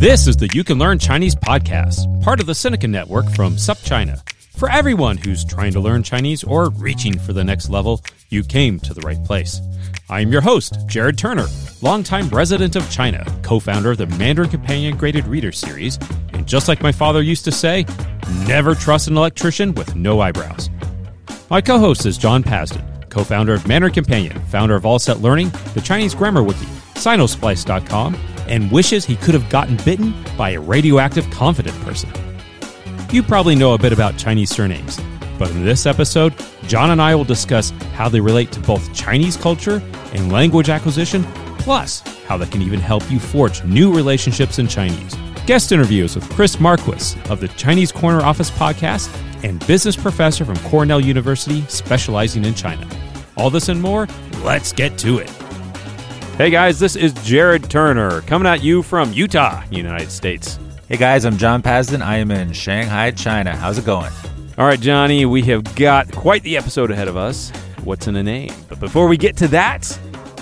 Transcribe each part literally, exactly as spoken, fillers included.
This is the You Can Learn Chinese podcast, part of the Sinica Network from SupChina. For everyone who's trying to learn Chinese or reaching for the next level, you came to the right place. I am your host, Jared Turner, longtime resident of China, co-founder of the Mandarin Companion Graded Reader Series, and just like my father used to say, never trust an electrician with no eyebrows. My co-host is John Pasden, co-founder of Mandarin Companion, founder of All Set Learning, the Chinese Grammar Wiki, Sinosplice dot com, and wishes he could have gotten bitten by a radioactive confident person. You probably know a bit about Chinese surnames, but in this episode, John and I will discuss how they relate to both Chinese culture and language acquisition, plus how they can even help you forge new relationships in Chinese. Guest interviews with Chris Marquis of the Chinese Corner Office podcast and business professor from Cornell University specializing in China. All this and more, let's get to it. Hey guys, this is Jared Turner coming at you from Utah, United States. Hey guys, I'm John Pasden. I am in Shanghai, China. How's it going? All right, Johnny, we have got quite the episode ahead of us. What's in a name? But before we get to that,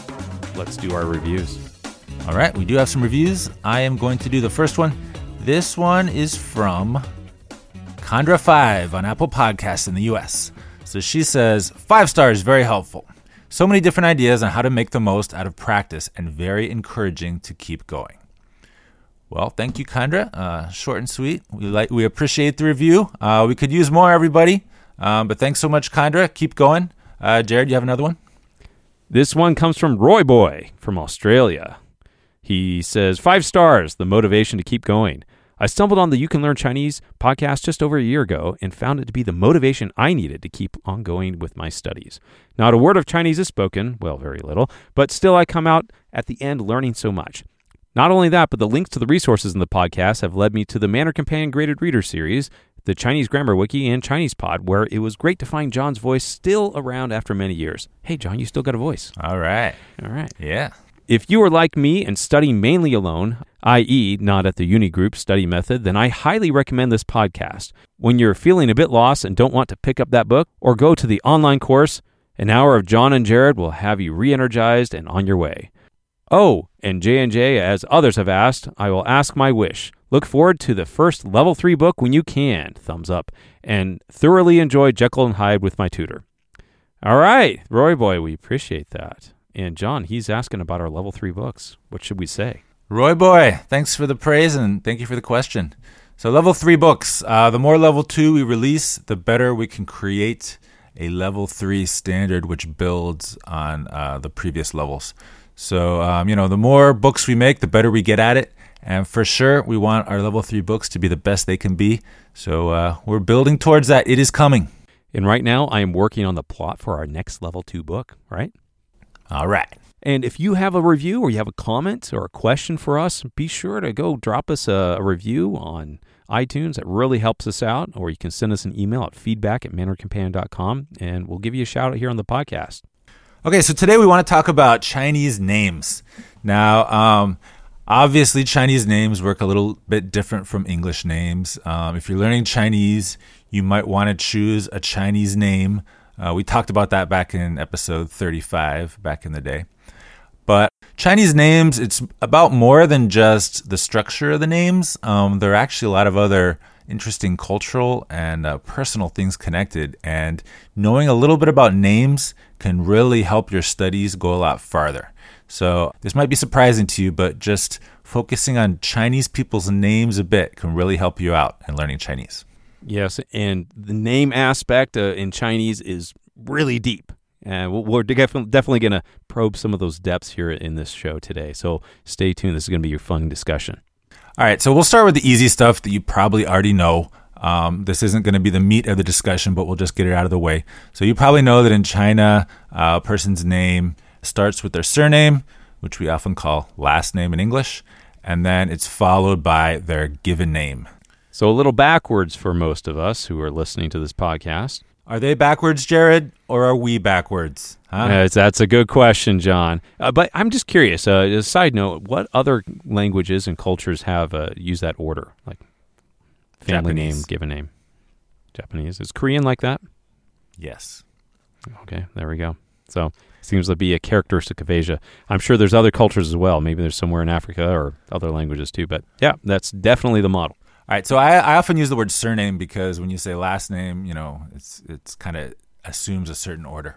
let's do our reviews. All right, we do have some reviews. I am going to do the first one. This one is from Condra five on Apple Podcasts in the U S. So she says, five stars, very helpful. So many different ideas on how to make the most out of practice and very encouraging to keep going. Well, thank you, Condra. Uh, short and sweet. We like we appreciate the review. Uh, we could use more, everybody. Um, but thanks so much, Condra. Keep going. Uh, Jared, you have another one? This one comes from Roy Boy from Australia. He says, five stars, the motivation to keep going. I stumbled on the You Can Learn Chinese podcast just over a year ago and found it to be the motivation I needed to keep on going with my studies. Not a word of Chinese is spoken, well, very little, but still I come out at the end learning so much. Not only that, but the links to the resources in the podcast have led me to the Mandarin Companion Graded Reader Series, the Chinese Grammar Wiki, and Chinese Pod, where it was great to find John's voice still around after many years. Hey, John, you still got a voice. All right. All right. Yeah. If you are like me and study mainly alone, that is not at the uni group study method, then I highly recommend this podcast. When you're feeling a bit lost and don't want to pick up that book or go to the online course, an hour of John and Jared will have you re-energized and on your way. Oh, and J and J, as others have asked, I will ask my wish. Look forward to the first level three book when you can, thumbs up, and thoroughly enjoy Jekyll and Hyde with my tutor. All right, Roy Boy, we appreciate that. And John, he's asking about our level three books. What should we say? Roy Boy, thanks for the praise and thank you for the question. So level three books, uh, the more level two we release, the better we can create a level three standard which builds on uh, the previous levels. So, um, you know, the more books we make, the better we get at it. And for sure, we want our level three books to be the best they can be. So uh, we're building towards that. It is coming. And right now, I am working on the plot for our next level two book, right? All right. And if you have a review or you have a comment or a question for us, be sure to go drop us a, a review on iTunes. It really helps us out. Or you can send us an email at feedback at mandarin companion dot com, and we'll give you a shout out here on the podcast. Okay, so today we want to talk about Chinese names. Now, um, obviously, Chinese names work a little bit different from English names. Um, if you're learning Chinese, you might want to choose a Chinese name. Uh, we talked about that back in episode thirty-five, back in the day. But Chinese names, it's about more than just the structure of the names. Um, there are actually a lot of other interesting cultural and uh, personal things connected. And knowing a little bit about names can really help your studies go a lot farther. So this might be surprising to you, but just focusing on Chinese people's names a bit can really help you out in learning Chinese. Yes, and the name aspect uh, in Chinese is really deep. And we're definitely definitely going to probe some of those depths here in this show today. So stay tuned. This is going to be your fun discussion. All right, so we'll start with the easy stuff that you probably already know. Um, this isn't going to be the meat of the discussion, but we'll just get it out of the way. So you probably know that in China, uh, a person's name starts with their surname, which we often call last name in English, and then it's followed by their given name. So a little backwards for most of us who are listening to this podcast. Are they backwards, Jared, or are we backwards? Huh? Uh, that's a good question, John. Uh, but I'm just curious, uh, as a side note, what other languages and cultures have uh, used that order? Like family Japanese. name, given name. Japanese. Is Korean like that? Yes. Okay, there we go. So Seems to be a characteristic of Asia. I'm sure there's other cultures as well. Maybe there's somewhere in Africa or other languages too. But yeah, that's definitely the model. All right, so I, I often use the word surname because when you say last name, you know, it's it's kind of assumes a certain order.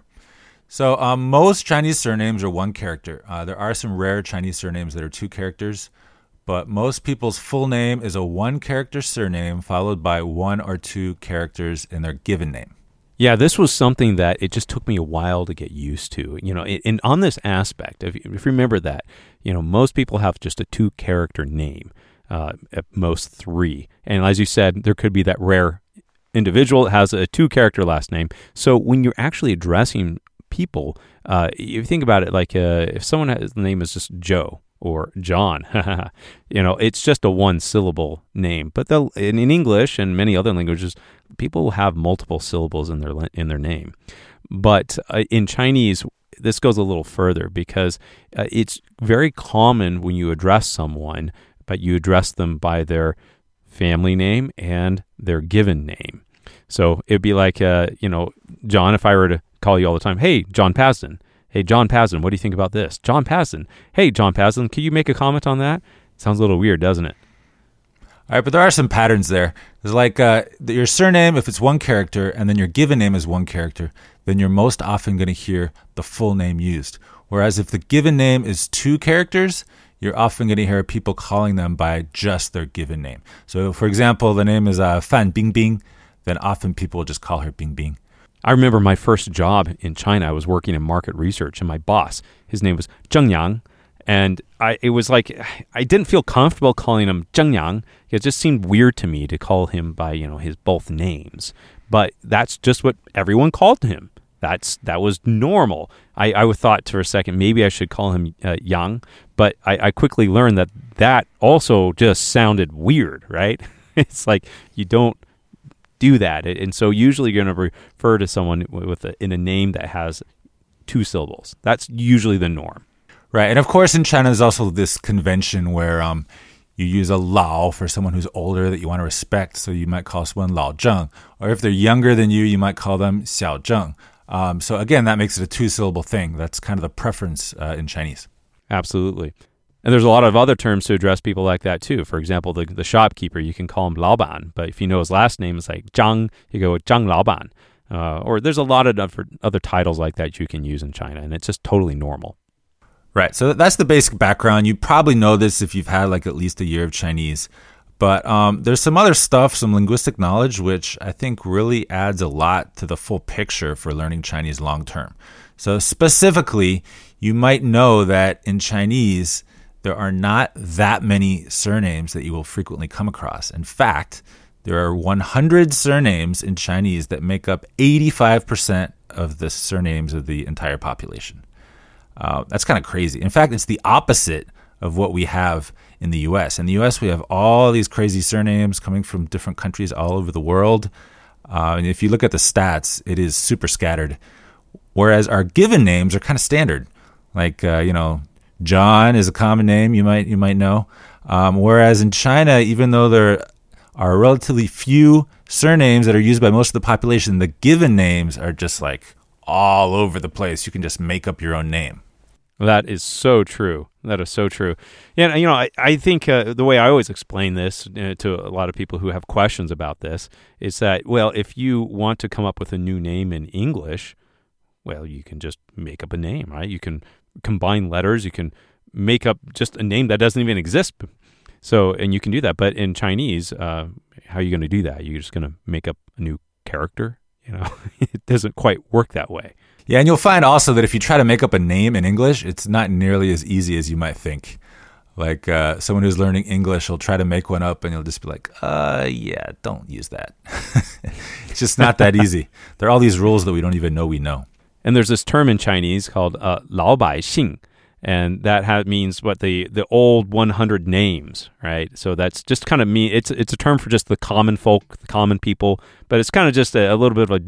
So um, most Chinese surnames are one character. Uh, there are some rare Chinese surnames that are two characters, but most people's full name is a one-character surname followed by one or two characters in their given name. Yeah, this was something that it just took me a while to get used to. You know, and on this aspect, if you, if you remember that, you know, most people have just a two-character name, uh, at most three. And as you said, there could be that rare individual that has a two-character last name. So when you're actually addressing people, uh, you think about it like uh, if someone has the name is just Joe or John, you know, it's just a one-syllable name. But they'll, in, in English and many other languages, people have multiple syllables in their in their name. But uh, in Chinese, this goes a little further because uh, it's very common when you address someone, but you address them by their family name and their given name. So it'd be like, uh, you know, John, if I were to call you all the time, hey, John Pasden. Hey, John Pasden, what do you think about this? John Pasden. Hey, John Pasden, can you make a comment on that? Sounds a little weird, doesn't it? All right, but there are some patterns there. There's like uh, your surname, if it's one character, and then your given name is one character, then you're most often going to hear the full name used. Whereas if the given name is two characters, you're often going to hear people calling them by just their given name. So, for example, the name is uh, Fan Bingbing, then often people will just call her Bingbing. I remember my first job in China. I was working in market research, and my boss, his name was Zheng Yang, and I it was like I didn't feel comfortable calling him Zheng Yang. It just seemed weird to me to call him by, you know, his both names. But that's just what everyone called him. That's that was normal. I, I thought for a second maybe I should call him uh, Yang, but I, I quickly learned that that also just sounded weird, right? It's like you don't do that. And so usually you're going to refer to someone with a, in a name that has two syllables. That's usually the norm. Right. And of course, in China, there's also this convention where um, you use a lao for someone who's older that you want to respect. So you might call someone lao zheng. Or if they're younger than you, you might call them xiao zheng. Um, so again, that makes it a two-syllable thing. That's kind of the preference uh, in Chinese. Absolutely. And there's a lot of other terms to address people like that too. For example, the the shopkeeper, you can call him Laoban, but if you know his last name is like Zhang, you go with Zhang Laoban. Uh, or there's a lot of other, other titles like that you can use in China, and it's just totally normal. Right. So that's the basic background. You probably know this if you've had like at least a year of Chinese. But um, there's some other stuff, some linguistic knowledge, which I think really adds a lot to the full picture for learning Chinese long term. So specifically, you might know that in Chinese, there are not that many surnames that you will frequently come across. In fact, there are one hundred surnames in Chinese that make up eighty-five percent of the surnames of the entire population. Uh, that's kind of crazy. In fact, it's the opposite of what we have in the U S. In the U S, we have all these crazy surnames coming from different countries all over the world. Uh, and if you look at the stats, it is super scattered. Whereas our given names are kind of standard. Like, uh, you know, John is a common name, you might you might know. Um, whereas in China, even though there are relatively few surnames that are used by most of the population, the given names are just like all over the place. You can just make up your own name. That is so true. That is so true. Yeah, you know, I, I think uh, the way I always explain this uh, to a lot of people who have questions about this is that, well, if you want to come up with a new name in English, well, you can just make up a name, right? You can combine letters. You can make up just a name that doesn't even exist. So, and you can do that. But in Chinese, uh, how are you going to do that? You're just going to make up a new character? You know, it doesn't quite work that way. Yeah, and you'll find also that if you try to make up a name in English, it's not nearly as easy as you might think. Like uh, someone who's learning English will try to make one up and you'll just be like, uh, yeah, don't use that. It's just not that easy. There are all these rules that we don't even know we know. And there's this term in Chinese called uh, 老百姓, and that ha- means what the, the old one hundred names, right? So that's just kind of me. It's it's a term for just the common folk, the common people, but it's kind of just a, a little bit of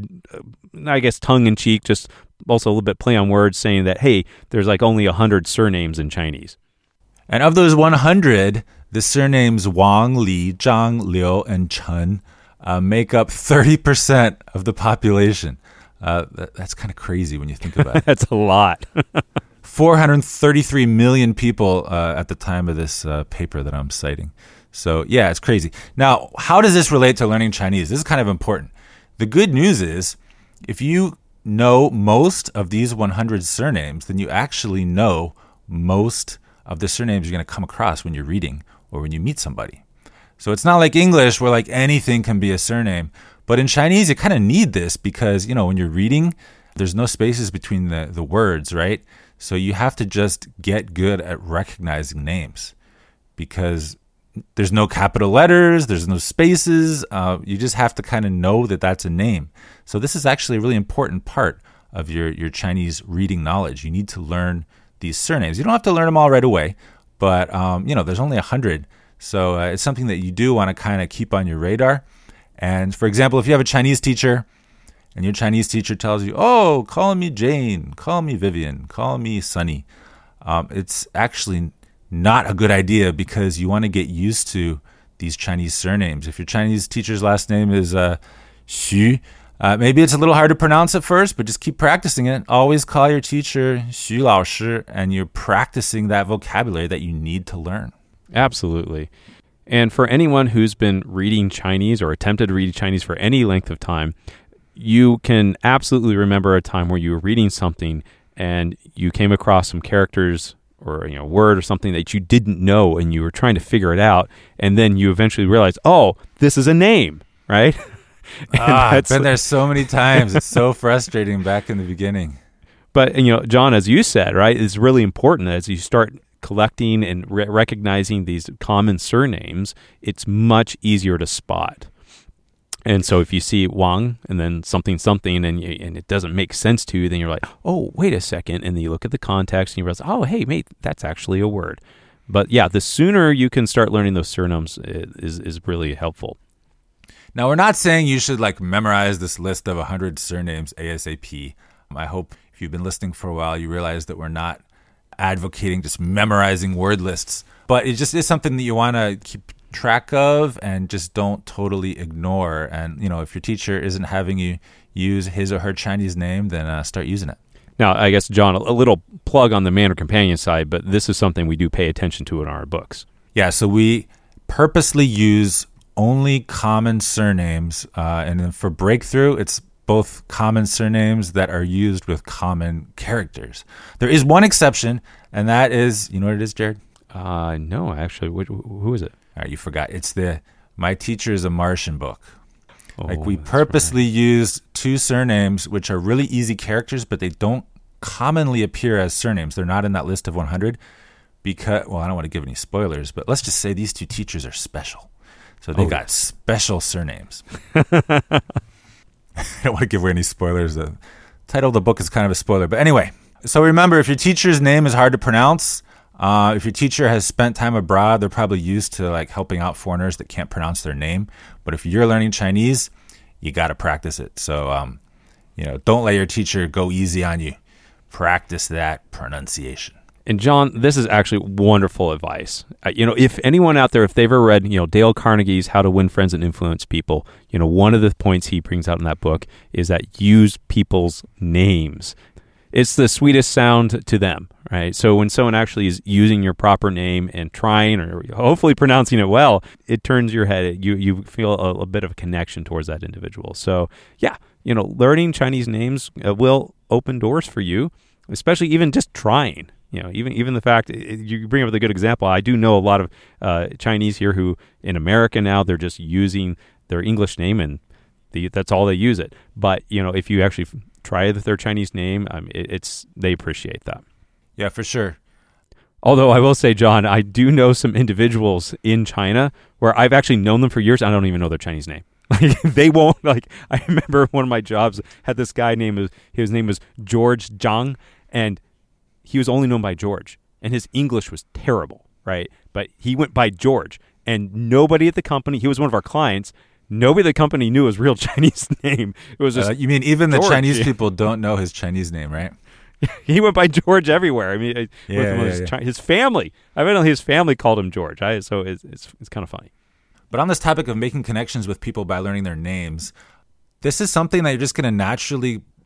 a, I guess, tongue-in-cheek, just also a little bit play on words saying that, hey, there's like only one hundred surnames in Chinese. And of those one hundred, the surnames Wang, Li, Zhang, Liu, and Chen uh, make up thirty percent of the population. Uh, that, that's kind of crazy when you think about it. That's a lot. four hundred thirty-three million people uh, at the time of this uh, paper that I'm citing. So, yeah, it's crazy. Now, how does this relate to learning Chinese? This is kind of important. The good news is, if you know most of these one hundred surnames, then you actually know most of the surnames you're going to come across when you're reading or when you meet somebody. So it's not like English where like anything can be a surname. But in Chinese, you kind of need this because, you know, when you're reading, there's no spaces between the, the words, right? So you have to just get good at recognizing names because there's no capital letters, there's no spaces. Uh, you just have to kind of know that that's a name. So this is actually a really important part of your, your Chinese reading knowledge. You need to learn these surnames. You don't have to learn them all right away, but, um, you know, there's only a hundred. So uh, it's something that you do want to kind of keep on your radar. And for example, if you have a Chinese teacher and your Chinese teacher tells you, oh, call me Jane, call me Vivian, call me Sunny, um, it's actually not a good idea because you want to get used to these Chinese surnames. If your Chinese teacher's last name is uh, Xu, uh, maybe it's a little hard to pronounce at first, but just keep practicing it. Always call your teacher Xu Lao Shi, and you're practicing that vocabulary that you need to learn. Absolutely. And for anyone who's been reading Chinese or attempted to read Chinese for any length of time, you can absolutely remember a time where you were reading something and you came across some characters or you know word or something that you didn't know and you were trying to figure it out, and then you eventually realized, oh, this is a name, right? ah, I've been there so many times. It's so frustrating back in the beginning. But, you know, John, as you said, right, it's really important that as you start collecting and re- recognizing these common surnames, it's much easier to spot. And so if you see Wang and then something, something, and you, and it doesn't make sense to you, then you're like, oh, wait a second. And then you look at the context and you realize, oh, hey, mate, that's actually a word. But yeah, the sooner you can start learning those surnames is, is really helpful. Now, we're not saying you should like memorize this list of one hundred surnames ASAP. I hope if you've been listening for a while, you realize that we're not advocating just memorizing word lists, but it just is something that you want to keep track of and just don't totally ignore. And, you know, if your teacher isn't having you use his or her Chinese name, then uh, start using it. Now, I guess, John, a little plug on the Man or Companion side, but this is something we do pay attention to in our books. Yeah, so we purposely use only common surnames. Uh, and then for Breakthrough, it's both common surnames that are used with common characters. There is one exception, and that is, you know what it is, Jared? Uh, no, actually. Wh- who is it? All right, you forgot. It's the My Teacher is a Martian book. Oh, like we purposely right. use two surnames, which are really easy characters, but they don't commonly appear as surnames. They're not in that list of one hundred because, well, I don't want to give any spoilers, but let's just say these two teachers are special. So they oh. got special surnames. I don't want to give away any spoilers. The title of the book is kind of a spoiler. But anyway, so remember, if your teacher's name is hard to pronounce, uh, if your teacher has spent time abroad, they're probably used to like helping out foreigners that can't pronounce their name. But if you're learning Chinese, you got to practice it. So, um, you know, don't let your teacher go easy on you. Practice that pronunciation. And John, this is actually wonderful advice. Uh, you know, if anyone out there, if they've ever read, you know, Dale Carnegie's How to Win Friends and Influence People, you know, one of the points he brings out in that book is that use people's names. It's the sweetest sound to them, right? So when someone actually is using your proper name and trying or hopefully pronouncing it well, it turns your head. You you feel a, a bit of a connection towards that individual. So yeah, you know, learning Chinese names uh, will open doors for you, especially even just trying. You know, even even the fact you bring up a good example. I do know a lot of uh, Chinese here who in America now they're just using their English name and the, that's all they use it. But you know, if you actually try their Chinese name, um, it, it's they appreciate that. Yeah, for sure. Although I will say, John, I do know some individuals in China where I've actually known them for years. I don't even know their Chinese name. Like they won't. Like I remember one of my jobs had this guy named his name was George Zhang, and he was only known by George, and his English was terrible, right? But he went by George, and nobody at the company, he was one of our clients, nobody at the company knew his real Chinese name. It was just uh, you mean even George. The Chinese people don't know his Chinese name, right? He went by George everywhere. I mean, yeah, with yeah, his, yeah. his family. I mean, his family called him George, I, so it's, it's, it's kind of funny. But on this topic of making connections with people by learning their names, this is something that you're just going to naturally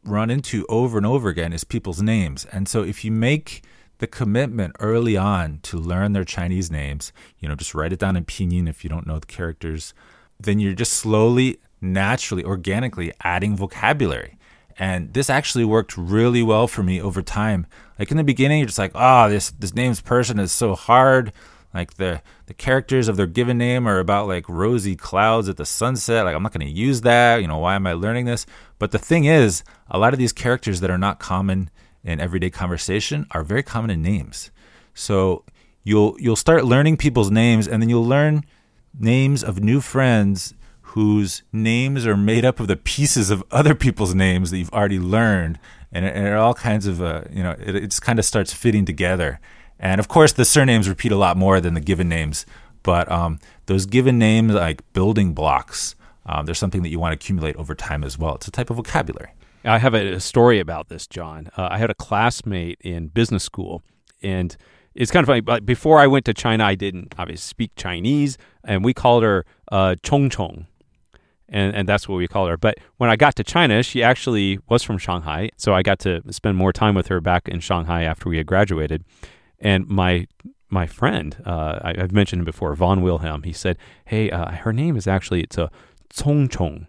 run into over and over again is people's names. And so if you make the commitment early on to learn their Chinese names, you know, just write it down in pinyin if you don't know the characters, then you're just slowly, naturally, organically adding vocabulary. And this actually worked really well for me over time. Like in the beginning, you're just like, oh, this this name's person is so hard. Like the the characters of their given name are about like rosy clouds at the sunset. Like I'm not going to use that. You know, why am I learning this? But the thing is, a lot of these characters that are not common in everyday conversation are very common in names. So you'll you'll start learning people's names, and then you'll learn names of new friends whose names are made up of the pieces of other people's names that you've already learned, and it, and it all kinds of uh, you know it, it just kind of starts fitting together. And of course, the surnames repeat a lot more than the given names, but um, those given names, like building blocks, um, there's something that you want to accumulate over time as well. It's a type of vocabulary. I have a, a story about this, John. Uh, I had a classmate in business school, and it's kind of funny, but before I went to China, I didn't obviously speak Chinese, and we called her uh, Chong Chong. And, and that's what we call her. But when I got to China, she actually was from Shanghai. So I got to spend more time with her back in Shanghai after we had graduated. And my my friend, uh, I, I've mentioned him before, Von Wilhelm, he said, hey, uh, her name is actually, it's a Cong Chong.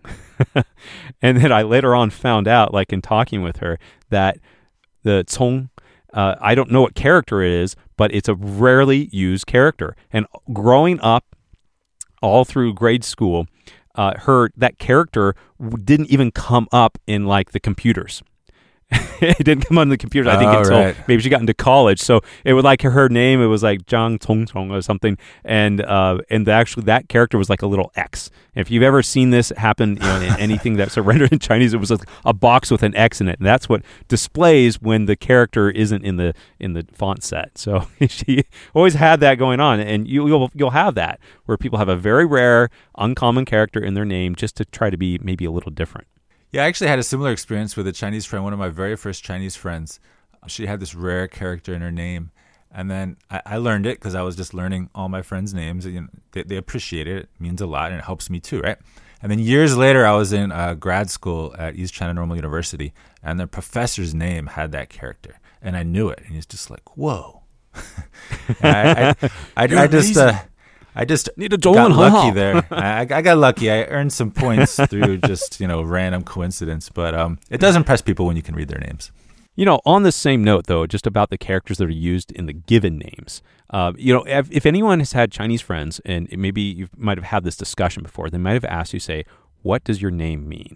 And then I later on found out, like in talking with her, that the Cong, uh, I don't know what character it is, but it's a rarely used character. And growing up all through grade school, Uh, her that character didn't even come up in like the computers. It didn't come on the computers, I think, oh, until right. maybe she got into college. So it would like her name, it was like Zhang Tong Tong or something, and uh, and the, actually that character was like a little X. If you've ever seen this happen, you know, in anything that's rendered in Chinese, it was a, a box with an X in it, and that's what displays when the character isn't in the in the font set. So she always had that going on, and you, you'll you'll have that where people have a very rare, uncommon character in their name just to try to be maybe a little different. Yeah, I actually had a similar experience with a Chinese friend. One of my very first Chinese friends, she had this rare character in her name. And then I, I learned it because I was just learning all my friends' names. You know, they, they appreciate it. It means a lot, and it helps me too, right? And then years later, I was in uh, grad school at East China Normal University, and the professor's name had that character. And I knew it. And he's just like, whoa. I, I, I, I just... Uh, I just got lucky there. I, I got lucky. I earned some points through just, you know, random coincidence. But um, it does impress people when you can read their names. You know, on the same note, though, just about the characters that are used in the given names, uh, you know, if, if anyone has had Chinese friends, and maybe you might have had this discussion before, they might have asked you, say, what does your name mean?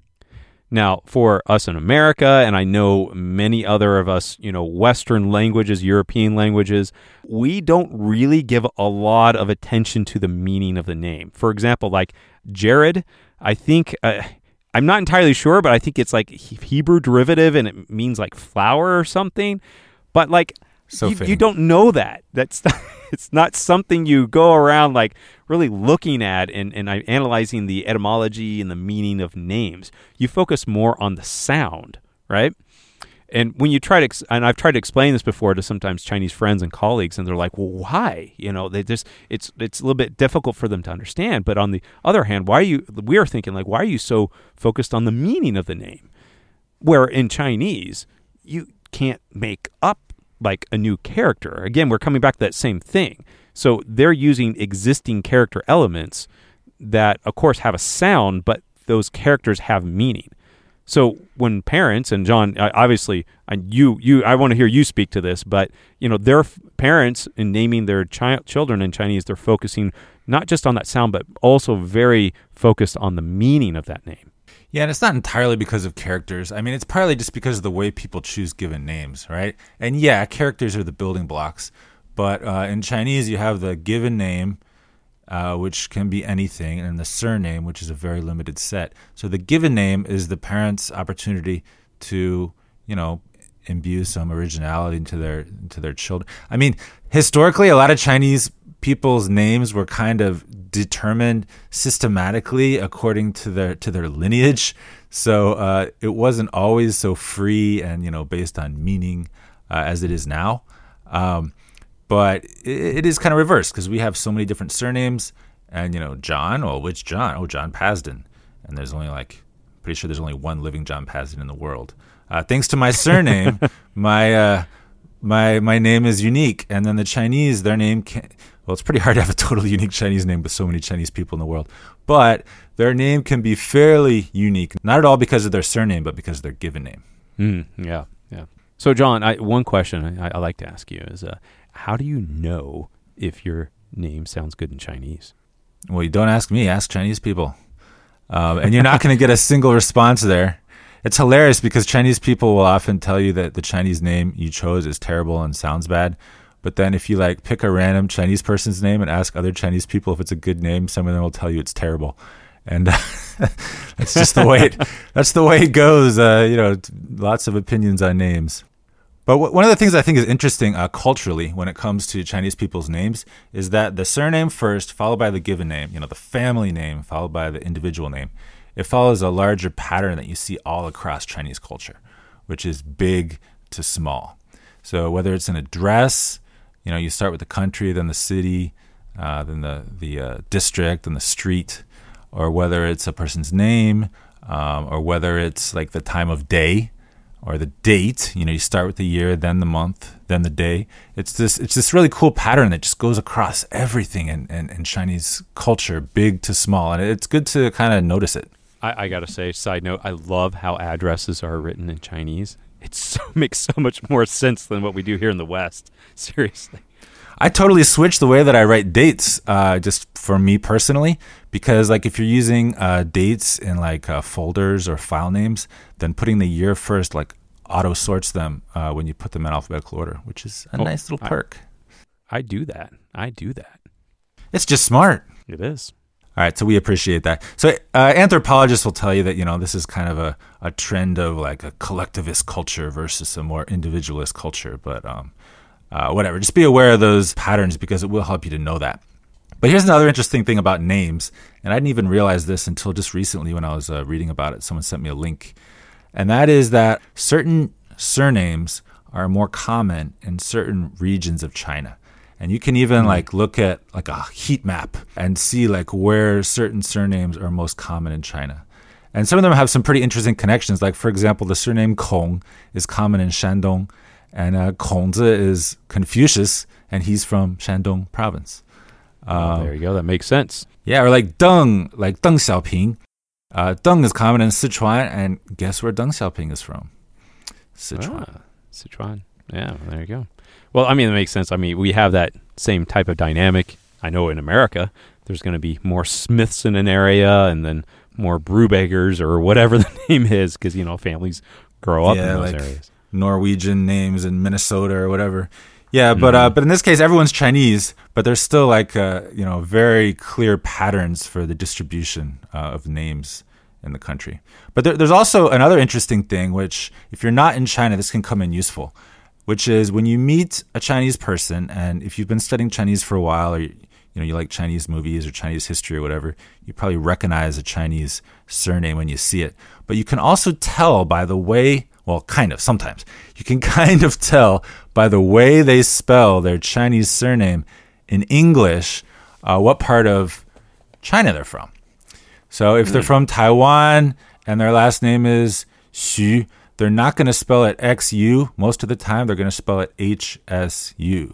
Now, for us in America, and I know many other of us, you know, Western languages, European languages, we don't really give a lot of attention to the meaning of the name. For example, like Jared, I think, uh, I'm not entirely sure, but I think it's like Hebrew derivative and it means like flower or something. But like, so you, you don't know that. That's not, it's not something you go around like really looking at and, and analyzing the etymology and the meaning of names. You focus more on the sound, right? And when you try to, ex- and I've tried to explain this before to sometimes Chinese friends and colleagues, and they're like, "Well, why?" You know, they just it's it's a little bit difficult for them to understand. But on the other hand, why are you? We are thinking like, why are you so focused on the meaning of the name? Where in Chinese, you can't make up like a new character. Again, we're coming back to that same thing. So they're using existing character elements that, of course, have a sound, but those characters have meaning. So when parents, and John, obviously, and you, you, I want to hear you speak to this, but you know, their f- parents in naming their chi- children in Chinese, they're focusing not just on that sound, but also very focused on the meaning of that name. Yeah, and it's not entirely because of characters. I mean, it's partly just because of the way people choose given names, right? And yeah, characters are the building blocks. But uh, in Chinese, you have the given name, uh, which can be anything, and the surname, which is a very limited set. So the given name is the parent's opportunity to, you know, imbue some originality into their into their children. I mean, historically, a lot of Chinese people's names were kind of determined systematically according to their to their lineage. So uh, it wasn't always so free and, you know, based on meaning uh, as it is now. Um, but it, it is kind of reversed because we have so many different surnames. And, you know, John, well, which John? Oh, John Pasden. And there's only like pretty sure there's only one living John Pasden in the world. Uh, thanks to my surname, my uh, my my name is unique. And then the Chinese, their name can't, well, it's pretty hard to have a totally unique Chinese name with so many Chinese people in the world. But their name can be fairly unique, not at all because of their surname, but because of their given name. Mm, yeah, yeah. So, John, I, one question I, I like to ask you is, uh, how do you know if your name sounds good in Chinese? Well, you don't ask me, ask Chinese people. Um, and you're not going to get a single response there. It's hilarious because Chinese people will often tell you that the Chinese name you chose is terrible and sounds bad. But then if you like pick a random Chinese person's name and ask other Chinese people if it's a good name, some of them will tell you it's terrible. And uh, that's just the way it, that's the way it goes. Uh, you know, lots of opinions on names. But w- one of the things I think is interesting uh, culturally when it comes to Chinese people's names is that the surname first, followed by the given name, you know, the family name, followed by the individual name. It follows a larger pattern that you see all across Chinese culture, which is big to small. So whether it's an address, you know, you start with the country, then the city, uh, then the, the uh, district, and the street, or whether it's a person's name, um, or whether it's like the time of day or the date. You know, you start with the year, then the month, then the day. It's this it's this really cool pattern that just goes across everything in, in, in Chinese culture, big to small. And it's good to kind of notice it. I, I got to say, side note, I love how addresses are written in Chinese. It so, makes so much more sense than what we do here in the West. Seriously. I totally switched the way that I write dates, uh, just for me personally, because like if you're using uh, dates in like uh, folders or file names, then putting the year first like auto sorts them uh, when you put them in alphabetical order, which is a oh, nice little perk. I, I do that. I do that. It's just smart. It is. All right, so we appreciate that. So uh, anthropologists will tell you that, you know, this is kind of a, a trend of like a collectivist culture versus a more individualist culture, but um, uh, whatever. Just be aware of those patterns because it will help you to know that. But here's another interesting thing about names, and I didn't even realize this until just recently when I was uh, reading about it. Someone sent me a link, and that is that certain surnames are more common in certain regions of China. And you can even like look at like a heat map and see like where certain surnames are most common in China. And some of them have some pretty interesting connections. Like, for example, the surname Kong is common in Shandong, and uh, Kongzi is Confucius, and he's from Shandong province. Um, oh, there you go. That makes sense. Yeah, or like Deng, like Deng Xiaoping. Uh, Deng is common in Sichuan, and guess where Deng Xiaoping is from? Sichuan. Ah, Sichuan. Yeah, there you go. Well, I mean, it makes sense. I mean, we have that same type of dynamic. I know in America, there's going to be more Smiths in an area and then more Brewbagers or whatever the name is because, you know, families grow up yeah, in those like areas. Norwegian names in Minnesota or whatever. Yeah, but mm-hmm. uh, but in this case, everyone's Chinese, but there's still like, uh, you know, very clear patterns for the distribution uh, of names in the country. But there, there's also another interesting thing, which if you're not in China, this can come in useful, which is when you meet a Chinese person, and if you've been studying Chinese for a while, or you, you know you like Chinese movies or Chinese history or whatever, you probably recognize a Chinese surname when you see it. But you can also tell by the way, well, kind of, sometimes, you can kind of tell by the way they spell their Chinese surname in English uh, what part of China they're from. So if mm. they're from Taiwan and their last name is Xu, they're not going to spell it X U. Most of the time, they're going to spell it H S U.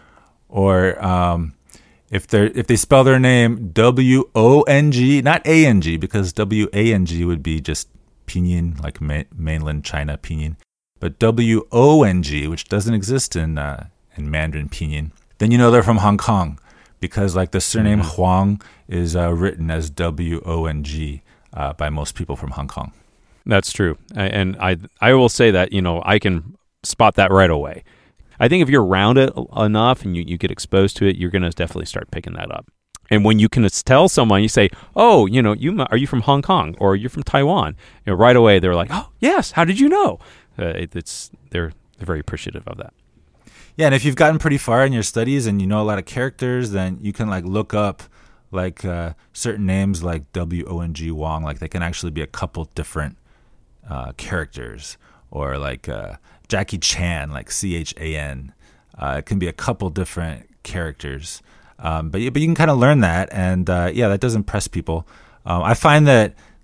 Or um, if they if they spell their name W O N G, not A N G, because W A N G would be just pinyin, like ma- mainland China pinyin. But W O N G, which doesn't exist in uh, in Mandarin pinyin, then you know they're from Hong Kong, because like the surname mm-hmm. Huang is uh, written as W O N G uh, by most people from Hong Kong. That's true. And I I will say that, you know, I can spot that right away. I think if you're around it enough and you, you get exposed to it, you're going to definitely start picking that up. And when you can tell someone, you say, oh, you know, you are you from Hong Kong or you're from Taiwan? You know, right away, they're like, oh, yes, how did you know? Uh, it, it's they're, they're very appreciative of that. Yeah, and if you've gotten pretty far in your studies and you know a lot of characters, then you can like look up like uh, certain names like W O N G Wong, like they can actually be a couple different Uh, characters, or like uh, Jackie Chan, like C H A N. Uh, it can be a couple different characters, um, but but you can kind of learn that, and uh, yeah, that does impress people. Um, I find that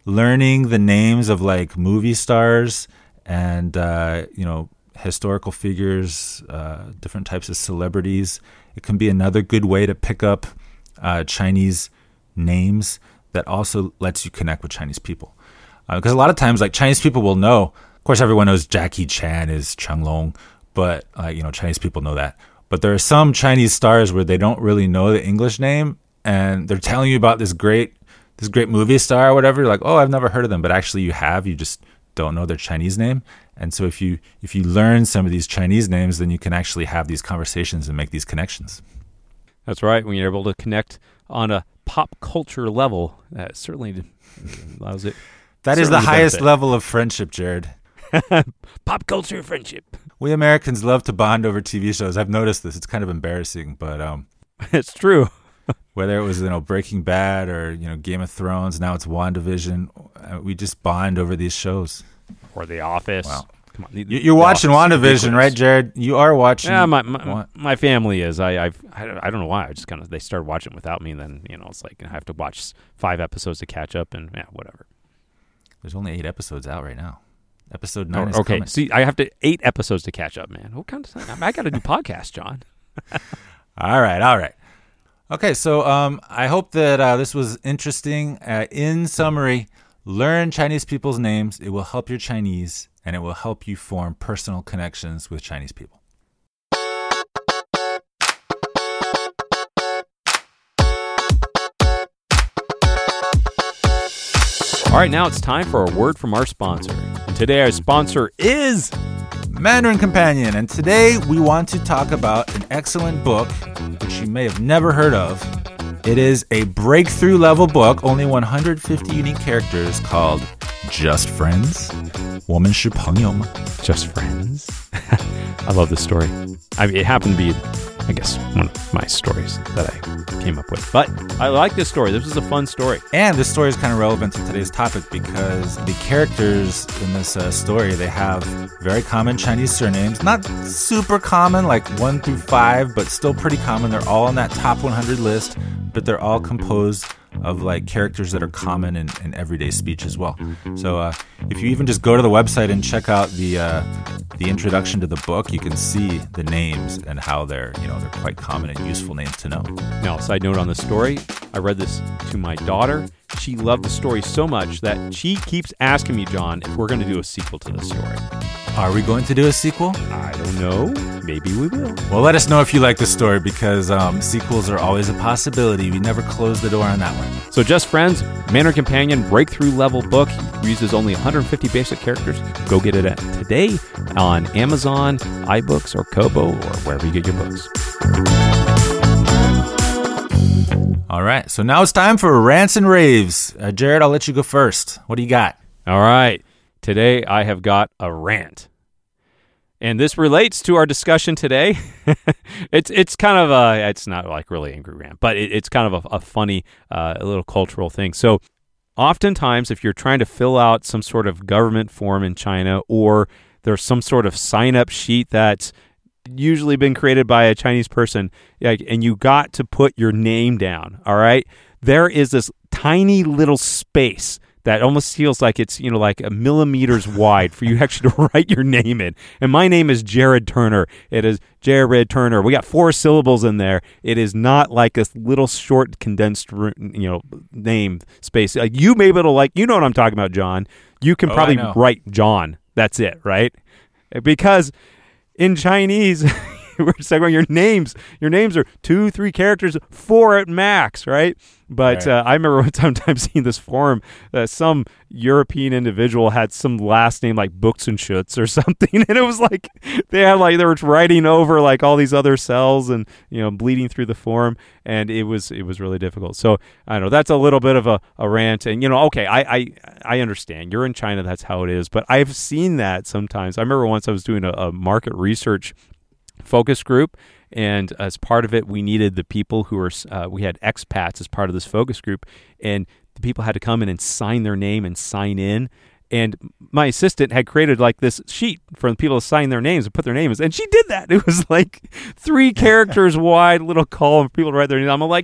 learning the names of like movie stars and uh, you know historical figures, uh, different types of celebrities. It can be another good way to pick up uh, Chinese names that also lets you connect with Chinese people. Because uh, a lot of times, like Chinese people will know. Of course, everyone knows Jackie Chan is Cheng Long, but uh, you know Chinese people know that. But there are some Chinese stars where they don't really know the English name, and they're telling you about this great, this great movie star or whatever. You're like, oh, I've never heard of them, but actually you have. You just don't know their Chinese name. And so if you if you learn some of these Chinese names, then you can actually have these conversations and make these connections. That's right. When you're able to connect on a pop culture level, that certainly allows it. That is the highest level of friendship, Jared. Pop culture friendship. We Americans love to bond over T V shows. I've noticed this. It's kind of embarrassing, but um, it's true. Whether it was you know Breaking Bad or you know Game of Thrones, now it's WandaVision. Uh, we just bond over these shows. Or The Office. Wow. Come on, the, You're the watching Office WandaVision, right, Jared? You are watching. Yeah, my my, my family is. I I've, I don't know why. I just kind of they started watching without me, and then you know it's like I have to watch five episodes to catch up, and yeah, whatever. There's only eight episodes out right now. Episode nine. Oh, is okay, coming. See, I have to eight episodes to catch up, man. What kind of? I, I got to do podcasts, John. all right, all right. Okay, so um, I hope that uh, this was interesting. Uh, in summary, learn Chinese people's names. It will help your Chinese, and it will help you form personal connections with Chinese people. All right, now it's time for a word from our sponsor. And today our sponsor is Mandarin Companion, and today we want to talk about an excellent book which you may have never heard of. It is a breakthrough level book, only one hundred fifty unique characters, called Just Friends. 我们是朋友吗? Just Friends. I love this story. I mean, it happened to be, I guess, one of my stories that I came up with. But I like this story. This is a fun story. And this story is kind of relevant to today's topic because the characters in this uh, story, they have very common Chinese surnames. Not super common, like one through five, but still pretty common. They're all on that top one hundred list, but they're all composed of like characters that are common in, in everyday speech as well. So uh, if you even just go to the website and check out the uh, the introduction to the book, you can see the names and how they're you know they're quite common and useful names to know. Now, side note on the story, I read this to my daughter. She loved the story so much that she keeps asking me, John, if we're going to do a sequel to the story. Are we going to do a sequel? I don't know. Maybe we will. Well, let us know if you like the story because um, sequels are always a possibility. We never close the door on that one. So Just Friends, Mandarin Companion, breakthrough level book. Uses only one hundred fifty basic characters. Go get it at today on Amazon, iBooks, or Kobo, or wherever you get your books. All right, so now it's time for rants and raves. Uh, Jared, I'll let you go first. What do you got? All right. Today, I have got a rant. And this relates to our discussion today. it's it's kind of a, it's not like really angry rant, but it, it's kind of a, a funny, uh, a little cultural thing. So oftentimes, if you're trying to fill out some sort of government form in China, or there's some sort of sign-up sheet that's usually been created by a Chinese person, like, and you got to put your name down, all right? There is this tiny little space that almost feels like it's, you know, like a millimeters wide for you actually to write your name in. And my name is Jared Turner. It is Jared Turner. We got four syllables in there. It is not like this little short condensed, you know, name space. Like you may be able to, like, you know what I'm talking about, John. You can oh, probably write John. That's it, right? Because in Chinese, we're saying your names, your names are two, three characters, four at max, right? But right. Uh, I remember one time seeing this forum, uh, some European individual had some last name like Buxenschutz or something, and it was like they had like they were writing over like all these other cells and you know bleeding through the form, and it was it was really difficult. So I don't know, that's a little bit of a, a rant, and you know, okay, I, I I understand you're in China, that's how it is, but I've seen that sometimes. I remember once I was doing a, a market research focus group, and as part of it we needed the people who were uh, we had expats as part of this focus group, and the people had to come in and sign their name and sign in, and my assistant had created like this sheet for the people to sign their names and put their names, and she did that. It was like three characters wide little column for people to write their name. I'm like, no,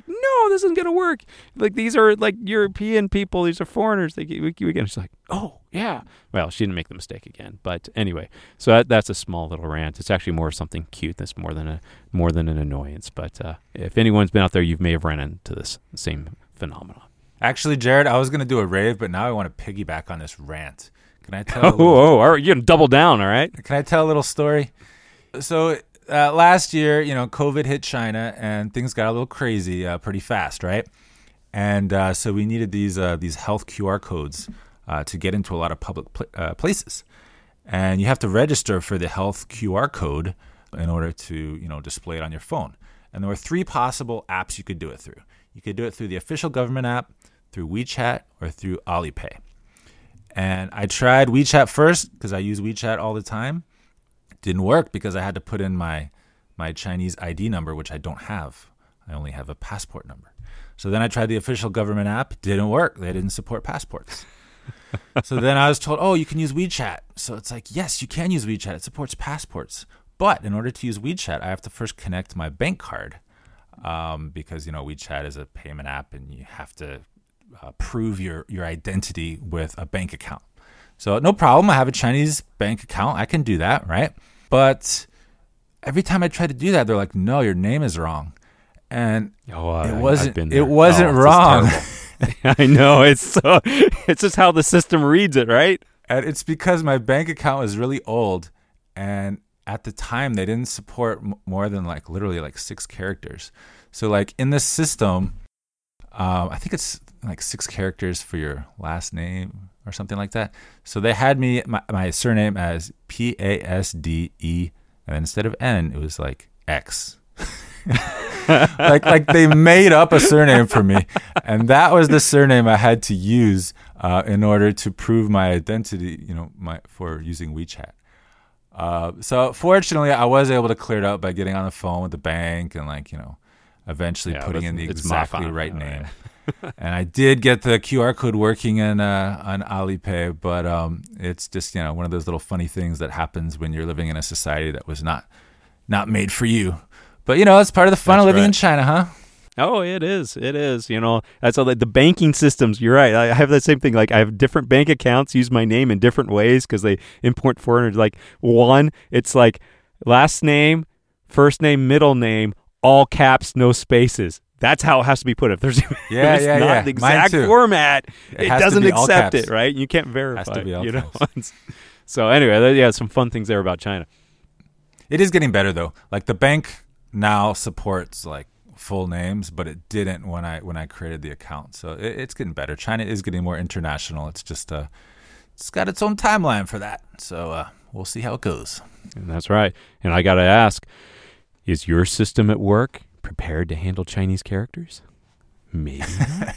this isn't going to work. Like, these are, like, European people. These are foreigners. They, we, we, and she's like, oh, yeah. Well, she didn't make the mistake again. But anyway, so that, that's a small little rant. It's actually more something cute. That's more than a more than an annoyance. But uh, if anyone's been out there, you may have run into this same phenomenon. Actually, Jared, I was going to do a rave, but now I want to piggyback on this rant. Can I tell? Oh, little, oh, all right. You're going to double down, all right? Can I tell a little story? So uh, last year, you know, COVID hit China, and things got a little crazy uh, pretty fast, right? And uh, so we needed these uh, these health Q R codes uh, to get into a lot of public pl- uh, places. And you have to register for the health Q R code in order to, you know, display it on your phone. And there were three possible apps you could do it through. You could do it through the official government app, through WeChat, or through Alipay. And I tried WeChat first because I use WeChat all the time. Didn't work because I had to put in my my Chinese I D number, which I don't have. I only have a passport number. So then I tried the official government app. Didn't work. They didn't support passports. So then I was told, oh, you can use WeChat. So it's like, yes, you can use WeChat. It supports passports. But in order to use WeChat, I have to first connect my bank card um, because, you know, WeChat is a payment app and you have to Uh, prove your, your identity with a bank account. So no problem. I have a Chinese bank account. I can do that, right? But every time I try to do that, they're like, no, your name is wrong. And oh, uh, it wasn't, it wasn't oh, wrong. I know. It's so, it's just how the system reads it, right? And it's because my bank account was really old. And at the time, they didn't support m- more than like literally like six characters. So like in this system, um, I think it's like six characters for your last name or something like that. So they had me my, my surname as P A S D E, and instead of N, it was like X. like like they made up a surname for me, and that was the surname I had to use uh, in order to prove my identity. You know, my for using WeChat. Uh, so fortunately, I was able to clear it up by getting on the phone with the bank and like you know, eventually yeah, putting in the exactly right name. And I did get the Q R code working in uh, on Alipay, but um, it's just you know one of those little funny things that happens when you're living in a society that was not not made for you. But you know it's part of the fun that's of living right. in China, huh? Oh, it is. It is. You know, that's all. Like, the banking systems. You're right. I have the same thing. Like I have different bank accounts, use my name in different ways because they import foreigners. Like one, it's like last name, first name, middle name, all caps, no spaces. That's how it has to be put. If there's yeah, if it's yeah, not yeah. the exact format, it, it doesn't accept it, right? You can't verify. It has to be all you know. caps. So anyway, yeah, some fun things there about China. It is getting better though. Like the bank now supports like full names, but it didn't when I when I created the account. So it, it's getting better. China is getting more international. It's just uh, it's got its own timeline for that. So uh, we'll see how it goes. And that's right. And I got to ask, is your system at work prepared to handle Chinese characters? Maybe not.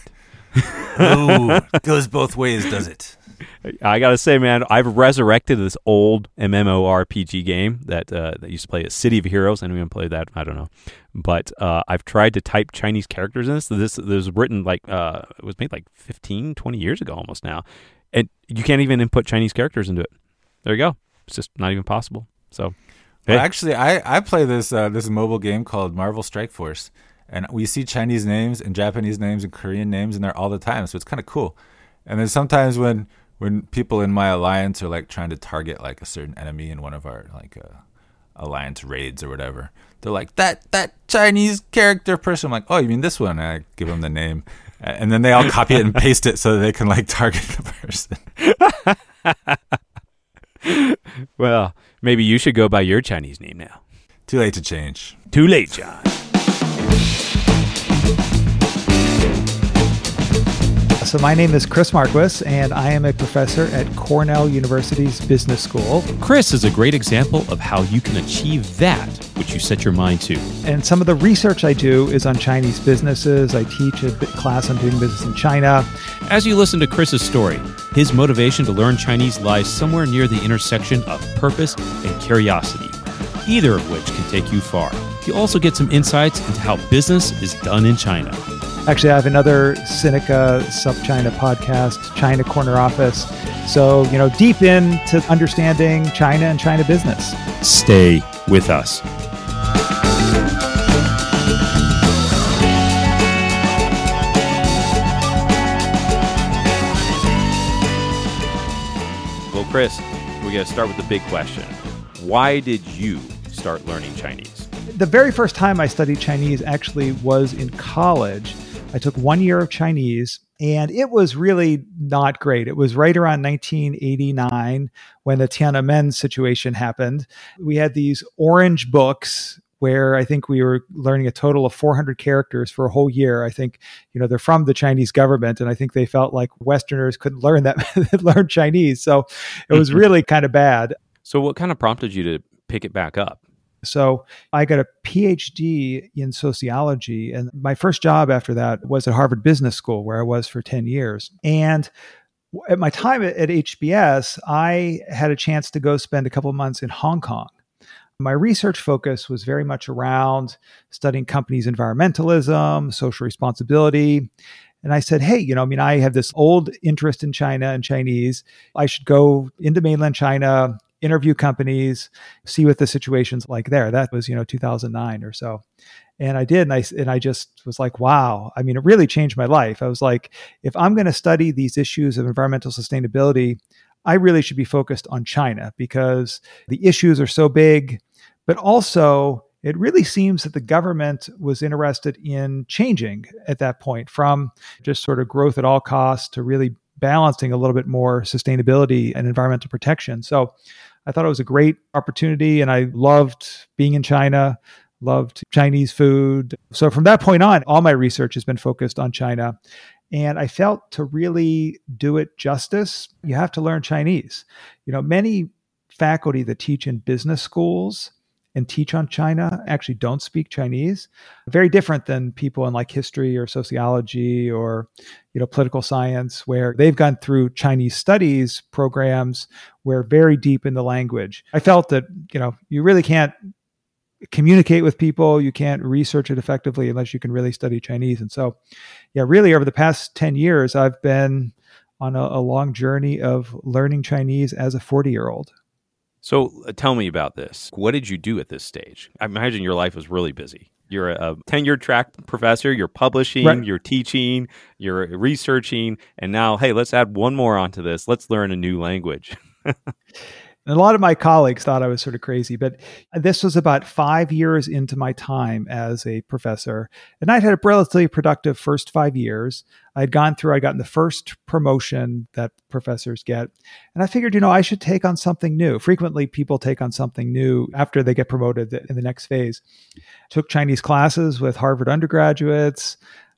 Ooh, goes both ways, does it? I gotta say, man, I've resurrected this old MMORPG game that uh, that used to play at City of Heroes. Anyone played that? I don't know, but uh, I've tried to type Chinese characters in this. This, this was written like uh, it was made like fifteen, twenty years ago almost now, and you can't even input Chinese characters into it. There you go. It's just not even possible. So. Hey. Well, actually, I, I play this uh, this mobile game called Marvel Strike Force, and we see Chinese names and Japanese names and Korean names in there all the time, so it's kind of cool. And then sometimes when when people in my alliance are like trying to target like a certain enemy in one of our like uh, alliance raids or whatever, they're like, that that Chinese character person. I'm like, oh, you mean this one? And I give them the name, and then they all copy it and paste it so that they can like target the person. Well, maybe you should go by your Chinese name now. Too late to change. Too late, John. So my name is Chris Marquis, and I am a professor at Cornell University's Business School. Chris is a great example of how you can achieve that which you set your mind to. And some of the research I do is on Chinese businesses. I teach a class on doing business in China. As you listen to Chris's story, his motivation to learn Chinese lies somewhere near the intersection of purpose and curiosity, either of which can take you far. You also get some insights into how business is done in China. Actually, I have another Sinica SupChina podcast, China Corner Office. So, you know, deep into understanding China and China business. Stay with us. Chris, we got to start with the big question. Why did you start learning Chinese? The very first time I studied Chinese actually was in college. I took one year of Chinese, and it was really not great. It was right around nineteen eighty-nine when the Tiananmen situation happened. We had these orange books where I think we were learning a total of four hundred characters for a whole year. I think, you know, they're from the Chinese government, and I think they felt like Westerners couldn't learn that, learn Chinese. So it was really kind of bad. So what kind of prompted you to pick it back up? So I got a P H D in sociology, and my first job after that was at Harvard Business School, where I was for ten years. And at my time at H B S, I had a chance to go spend a couple of months in Hong Kong. My research focus was very much around studying companies' environmentalism, social responsibility. And I said, hey, you know, I mean, I have this old interest in China and Chinese. I should go into mainland China, interview companies, see what the situation's like there. That was, you know, two thousand nine or so. And I did. And I, and I just was like, wow. I mean, it really changed my life. I was like, if I'm going to study these issues of environmental sustainability, I really should be focused on China because the issues are so big, but also it really seems that the government was interested in changing at that point from just sort of growth at all costs to really balancing a little bit more sustainability and environmental protection. So I thought it was a great opportunity, and I loved being in China, loved Chinese food. So from that point on, all my research has been focused on China. And I felt to really do it justice, you have to learn Chinese. You know, many faculty that teach in business schools and teach on China actually don't speak Chinese. Very different than people in like history or sociology or, you know, political science, where they've gone through Chinese studies programs where very deep in the language. I felt that, you know, you really can't communicate with people, you can't research it effectively unless you can really study Chinese. And so, yeah, really over the past ten years, I've been on a, a long journey of learning Chinese as a forty-year-old. So uh, tell me about this. What did you do at this stage? I imagine your life was really busy. You're a tenure track professor, you're publishing, right. You're teaching, you're researching, and now, hey, let's add one more onto this. Let's learn a new language. And a lot of my colleagues thought I was sort of crazy, but this was about five years into my time as a professor. And I'd had a relatively productive first five years. I'd gone through, I'd gotten the first promotion that professors get. And I figured, you know, I should take on something new. Frequently, people take on something new after they get promoted in the next phase. Took Chinese classes with Harvard undergraduates.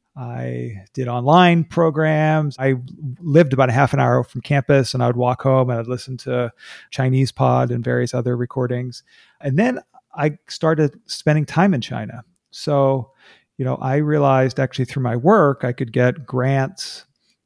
I did online programs. I lived about a half an hour from campus, and I would walk home and I'd listen to Chinese Pod and various other recordings. And then I started spending time in China. So, you know, I realized actually through my work, I could get grants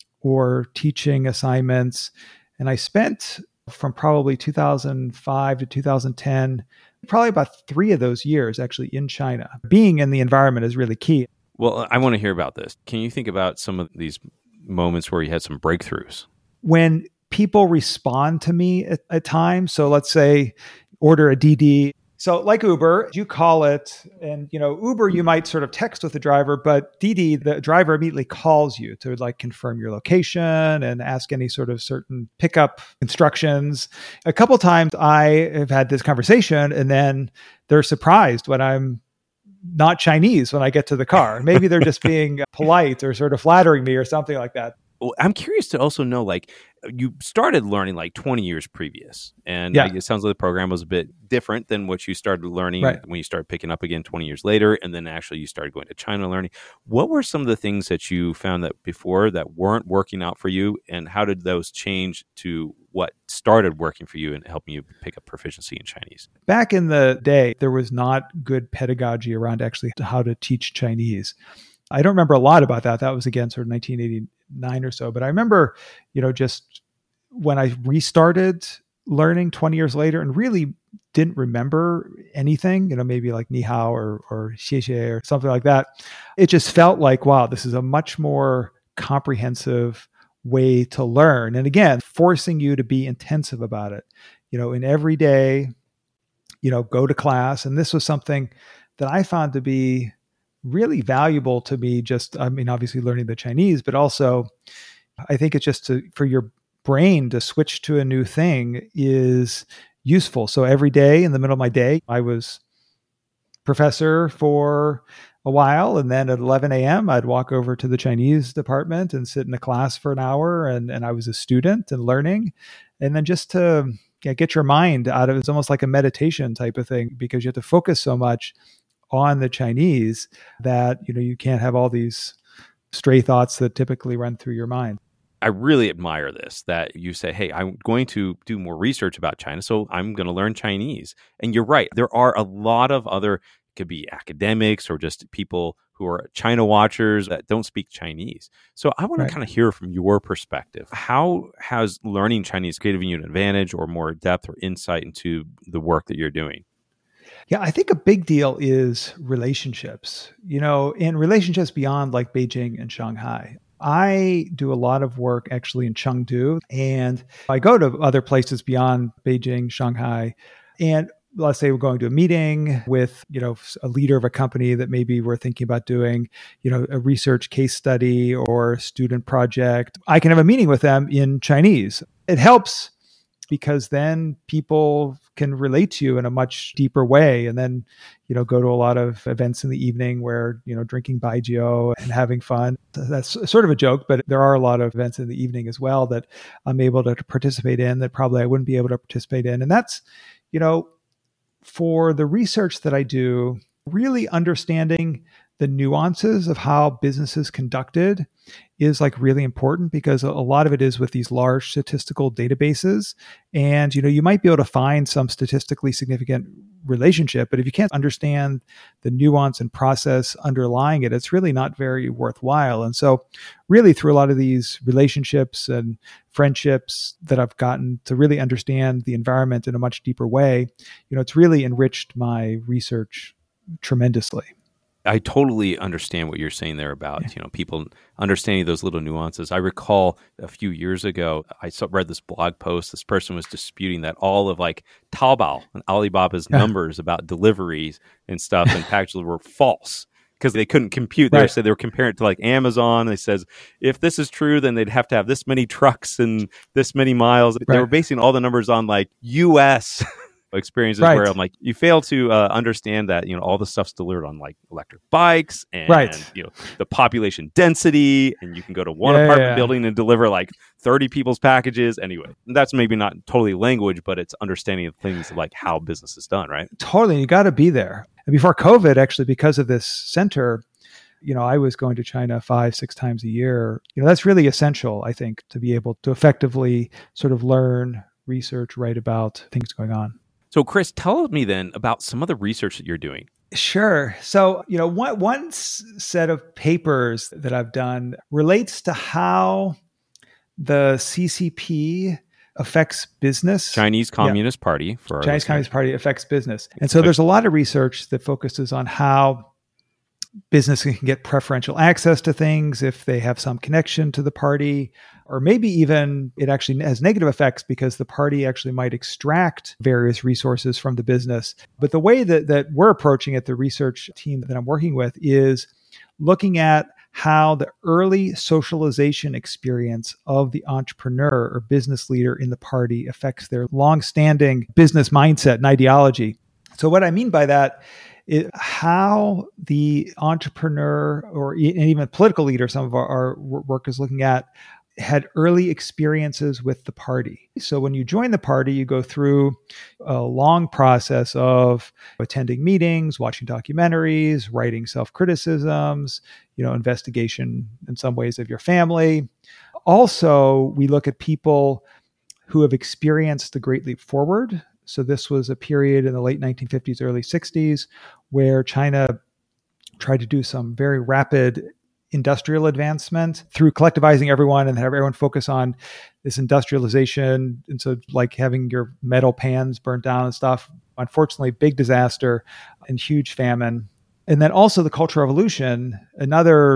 or teaching assignments. And I spent from probably two thousand five to two thousand ten, probably about three of those years actually in China. Being in the environment is really key. Well, I want to hear about this. Can you think about some of these moments where you had some breakthroughs? When people respond to me at, at times, so let's say order a D D. So like Uber, you call it, and you know, Uber, you might sort of text with the driver, but D D, the driver immediately calls you to like confirm your location and ask any sort of certain pickup instructions. A couple of times I have had this conversation, and then they're surprised when I'm not Chinese when I get to the car. Maybe they're just being polite or sort of flattering me or something like that. Well, I'm curious to also know, like, you started learning like twenty years previous, and yeah. It sounds like the program was a bit different than what you started learning right. when you started picking up again twenty years later, and then actually you started going to China learning. What were some of the things that you found that before that weren't working out for you, and how did those change to what started working for you and helping you pick up proficiency in Chinese? Back in the day, there was not good pedagogy around actually how to teach Chinese. I don't remember a lot about that. That was, again, sort of nineteen eighty-nine or so. But I remember, you know, just when I restarted learning twenty years later and really didn't remember anything, you know, maybe like ni hao or, or xie xie or something like that. It just felt like, wow, this is a much more comprehensive way to learn. And again, forcing you to be intensive about it, you know, in every day, you know, go to class. And this was something that I found to be really valuable to me. Just, I mean, obviously learning the Chinese, but also I think it's just to, for your brain to switch to a new thing is useful. So every day in the middle of my day, I was professor for a while. And then at eleven a.m., I'd walk over to the Chinese department and sit in a class for an hour. And, and I was a student and learning. And then just to yeah, get your mind out of it, it's almost like a meditation type of thing, because you have to focus so much on the Chinese that, you know, you can't have all these stray thoughts that typically run through your mind. I really admire this, that you say, hey, I'm going to do more research about China, so I'm going to learn Chinese. And you're right. There are a lot of other, it could be academics or just people who are China watchers that don't speak Chinese. So I want Right. to kind of hear from your perspective. How has learning Chinese given you an advantage or more depth or insight into the work that you're doing? Yeah, I think a big deal is relationships, you know, and relationships beyond like Beijing and Shanghai. I do a lot of work actually in Chengdu, and I go to other places beyond Beijing, Shanghai. And let's say we're going to a meeting with, you know, a leader of a company that maybe we're thinking about doing, you know, a research case study or student project. I can have a meeting with them in Chinese. It helps because then people can relate to you in a much deeper way. And then, you know, go to a lot of events in the evening where, you know, drinking baijiu and having fun. That's sort of a joke, but there are a lot of events in the evening as well that I'm able to participate in that probably I wouldn't be able to participate in. And that's, you know, for the research that I do, really understanding the nuances of how business is conducted is like really important, because a lot of it is with these large statistical databases. And, you know, you might be able to find some statistically significant relationship, but if you can't understand the nuance and process underlying it, it's really not very worthwhile. And so really through a lot of these relationships and friendships that I've gotten to really understand the environment in a much deeper way, you know, it's really enriched my research tremendously. I totally understand what you're saying there about, you know, people understanding those little nuances. I recall a few years ago, I saw, read this blog post. This person was disputing that all of like Taobao and Alibaba's Yeah. numbers about deliveries and stuff and packages were false because they couldn't compute. They Right. said they were comparing it to like Amazon. They says, if this is true, then they'd have to have this many trucks and this many miles. They Right. were basing all the numbers on like U S experiences Right. where I'm like, you fail to uh, understand that, you know, all the stuff's delivered on like electric bikes and, Right. you know, the population density, and you can go to one Yeah, apartment yeah. building and deliver like thirty people's packages. Anyway, that's maybe not totally language, but it's understanding of things like how business is done, right? Totally. You got to be there. And before COVID, actually, because of this center, you know, I was going to China five, six times a year. You know, that's really essential, I think, to be able to effectively sort of learn, research, write about things going on. So, Chris, tell me then about some of the research that you're doing. Sure. So, you know, one, one s- set of papers that I've done relates to how the C C P affects business. Chinese Communist Party for our Chinese listeners. Communist Party affects business. And so there's a lot of research that focuses on how business can get preferential access to things if they have some connection to the party, or maybe even it actually has negative effects because the party actually might extract various resources from the business. But the way that, that we're approaching it, the research team that I'm working with, is looking at how the early socialization experience of the entrepreneur or business leader in the party affects their longstanding business mindset and ideology. So what I mean by that is how the entrepreneur or e- and even political leader, some of our, our work is looking at, had early experiences with the party. So when you join the party, you go through a long process of attending meetings, watching documentaries, writing self-criticisms, you know, investigation in some ways of your family. Also, we look at people who have experienced the Great Leap Forward. So this was a period in the late nineteen fifties, early sixties, where China tried to do some very rapid industrial advancement through collectivizing everyone and have everyone focus on this industrialization. And so like having your metal pans burnt down and stuff, unfortunately, big disaster and huge famine. And then also the Cultural Revolution, another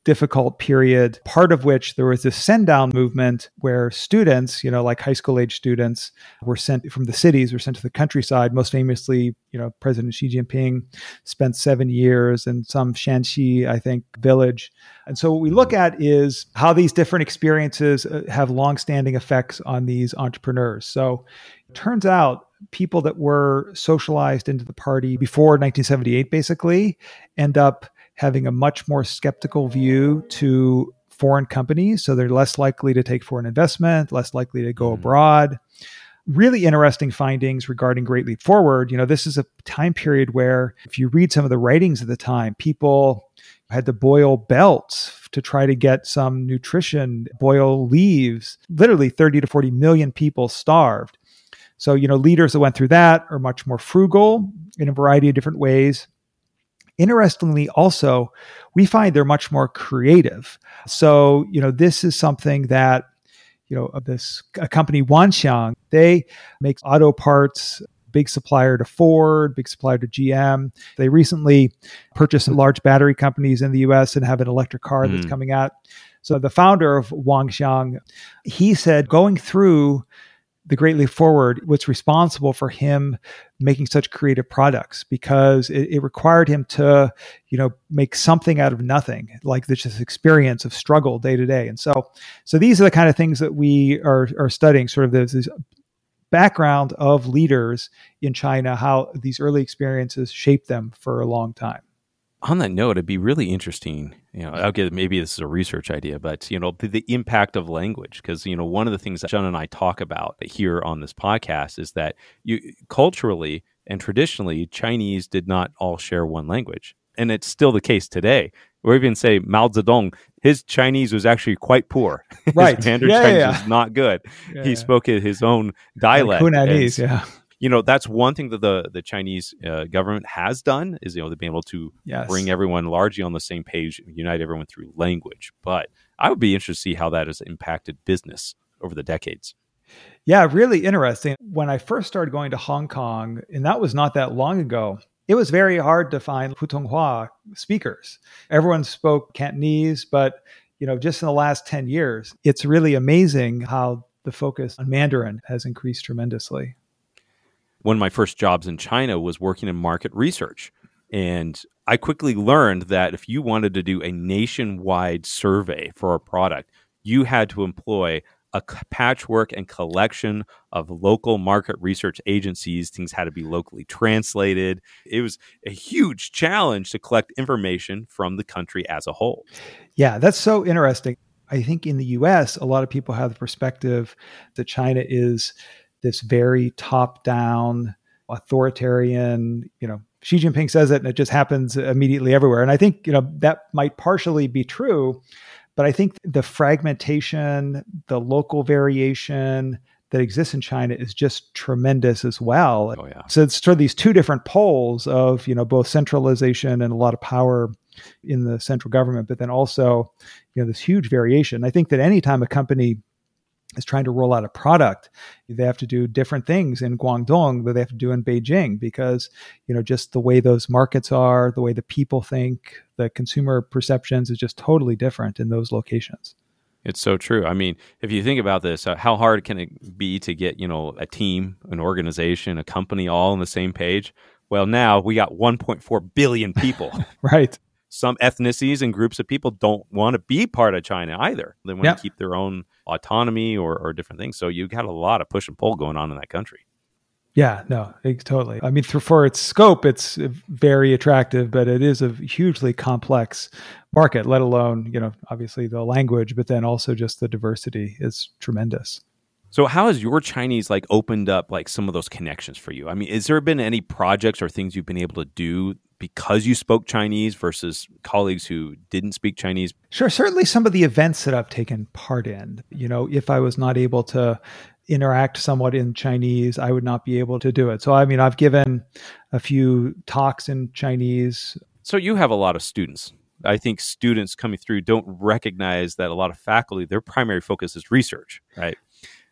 difficult period, part of which there was this send down movement where students, you know, like high school age students were sent from the cities, were sent to the countryside. Most famously, you know, President Xi Jinping spent seven years in some Shanxi, I think, village. And so what we look at is how these different experiences have longstanding effects on these entrepreneurs. So it turns out people that were socialized into the party before nineteen seventy-eight basically end up having a much more skeptical view to foreign companies. So they're less likely to take foreign investment, less likely to go mm. abroad. Really interesting findings regarding Great Leap Forward. You know, this is a time period where if you read some of the writings at the time, people had to boil belts to try to get some nutrition, boil leaves. Literally thirty to forty million people starved. So, you know, leaders that went through that are much more frugal in a variety of different ways. Interestingly, also, we find they're much more creative. So, you know, this is something that, you know, this a company, Wanxiang, they make auto parts, big supplier to Ford, big supplier to G M. They recently purchased some large battery companies in the U S and have an electric car mm. that's coming out. So the founder of Wanxiang, he said going through the Great Leap Forward, what's responsible for him making such creative products, because it, it required him to, you know, make something out of nothing, like this just experience of struggle day to day. And so, so these are the kind of things that we are are studying, sort of this, this background of leaders in China, how these early experiences shaped them for a long time. On that note, it'd be really interesting, you know, I'll get, maybe this is a research idea, but, you know, the, the impact of language. Because, you know, one of the things that John and I talk about here on this podcast is that you culturally and traditionally, Chinese did not all share one language. And it's still the case today. Or even say Mao Zedong, his Chinese was actually quite poor. Right. His Mandarin yeah, Chinese yeah. was not good. Yeah, he yeah. spoke his own dialect. Like Hunanese, and, yeah. You know, that's one thing that the, the Chinese uh, government has done is, you know, they've been able to yes. bring everyone largely on the same page, unite everyone through language. But I would be interested to see how that has impacted business over the decades. Yeah, really interesting. When I first started going to Hong Kong, and that was not that long ago, it was very hard to find Putonghua speakers. Everyone spoke Cantonese, but, you know, just in the last ten years, it's really amazing how the focus on Mandarin has increased tremendously. One of my first jobs in China was working in market research. And I quickly learned that if you wanted to do a nationwide survey for a product, you had to employ a patchwork and collection of local market research agencies. Things had to be locally translated. It was a huge challenge to collect information from the country as a whole. Yeah, that's so interesting. I think in the U S, a lot of people have the perspective that China is this very top-down, authoritarian, you know, Xi Jinping says it and it just happens immediately everywhere. And I think, you know, that might partially be true, but I think the fragmentation, the local variation that exists in China is just tremendous as well. Oh, yeah. So it's sort of these two different poles of, you know, both centralization and a lot of power in the central government, but then also, you know, this huge variation. I think that anytime a company is trying to roll out a product, they have to do different things in Guangdong that they have to do in Beijing, because, you know, just the way those markets are, the way the people think, the consumer perceptions is just totally different in those locations. It's so true. I mean, if you think about this, uh, how hard can it be to get, you know, a team, an organization, a company all on the same page? Well, now we got one point four billion people. Right. Some ethnicities and groups of people don't want to be part of China either. They want yep. to keep their own autonomy or, or different things. So you've got a lot of push and pull going on in that country. Yeah, no, it's totally. I mean, for, for its scope, it's very attractive, but it is a hugely complex market, let alone, you know, obviously the language, but then also just the diversity is tremendous. So how has your Chinese like opened up like some of those connections for you? I mean, has there been any projects or things you've been able to do because you spoke Chinese versus colleagues who didn't speak Chinese? Sure. Certainly some of the events that I've taken part in, you know, if I was not able to interact somewhat in Chinese, I would not be able to do it. So, I mean, I've given a few talks in Chinese. So you have a lot of students. I think students coming through don't recognize that a lot of faculty, their primary focus is research, right?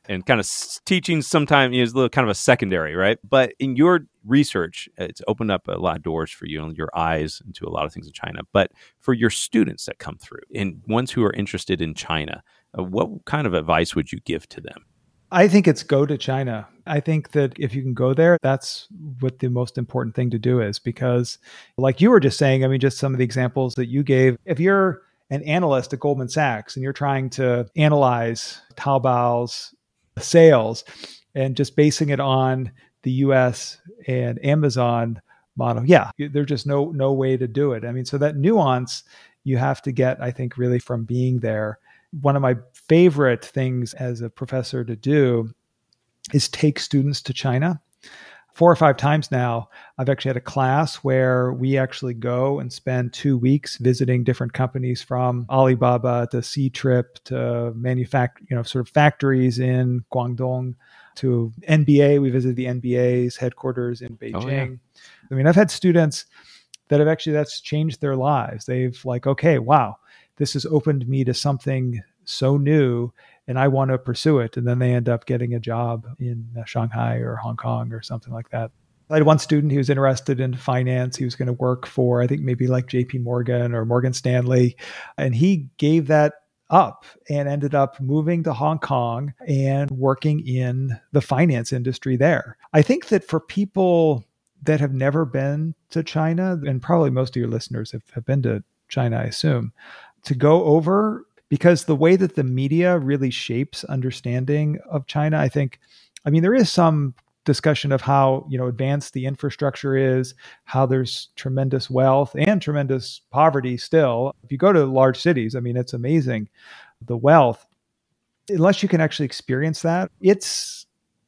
and kind of s- teaching sometimes is a little kind of a secondary, right? But in your research, it's opened up a lot of doors for you and your eyes into a lot of things in China. But for your students that come through and ones who are interested in China, uh, what kind of advice would you give to them? I think it's go to China. I think that if you can go there, that's what the most important thing to do is, because like you were just saying, I mean, just some of the examples that you gave, if you're an analyst at Goldman Sachs and you're trying to analyze Taobao's sales and just basing it on the U S and Amazon model, yeah, there's just no no way to do it. I mean, so that nuance you have to get, I think, really from being there. One of my favorite things as a professor to do is take students to China. Four or five times now, I've actually had a class where we actually go and spend two weeks visiting different companies, from Alibaba to Ctrip to manufact, you know, sort of factories in Guangdong to N B A. We visited the N B A's headquarters in Beijing. Oh, yeah. I mean, I've had students that have actually, that's changed their lives. They've like, okay, wow, this has opened me to something so new and I want to pursue it. And then they end up getting a job in Shanghai or Hong Kong or something like that. I had one student, he was interested in finance. He was going to work for, I think maybe like J P Morgan or Morgan Stanley. And he gave that up and ended up moving to Hong Kong and working in the finance industry there. I think that for people that have never been to China, and probably most of your listeners have, have been to China, I assume, to go over, because the way that the media really shapes understanding of China, I think, I mean, there is some discussion of how, you know, advanced the infrastructure is, how there's tremendous wealth and tremendous poverty still. If you go to large cities, I mean, it's amazing, the wealth. Unless you can actually experience that, it's